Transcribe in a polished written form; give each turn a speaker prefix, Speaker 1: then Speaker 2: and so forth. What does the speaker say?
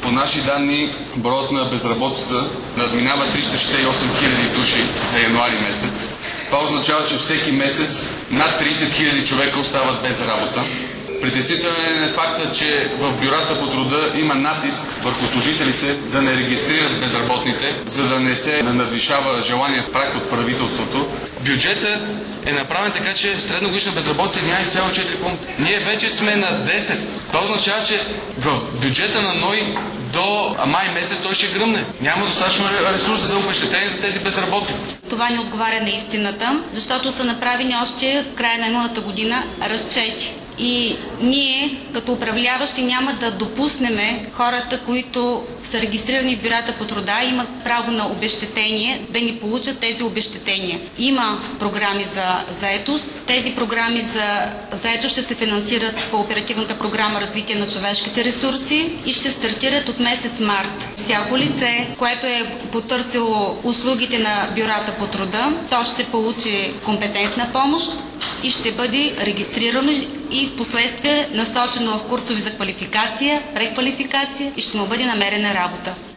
Speaker 1: По наши данни, броят на безработицата надминава 368 хиляди души за януари месец. Това означава, че всеки месец над 30 хиляди човека остават без работа. Притеснителен е факта, че в бюрата по труда има натиск върху служителите да не регистрират безработните, за да не се надвишава желания праг от правителството. Бюджетът е направен така, че средногодишна безработица е 11,4 пункта. Ние вече сме на 10. Това означава, че в бюджета на НОИ до май месец той ще гръмне. Няма достатъчно ресурси за обезщетение за тези безработни.
Speaker 2: Това не отговаря на истината, защото са направени още в края на миналата година разчети. И ние, като управляващи, няма да допуснем хората, които са регистрирани в бюрата по труда и имат право на обезщетение, да ни получат тези обезщетения. Има програми за заетост. Тези програми за заетост ще се финансират по оперативната програма Развитие на човешките ресурси и ще стартират от месец март. Всяко лице, което е потърсило услугите на бюрата по труда, то ще получи компетентна помощ и ще бъде регистрирано и в последствие насочено в курсови за квалификация, преквалификация и ще му бъде намерена работа.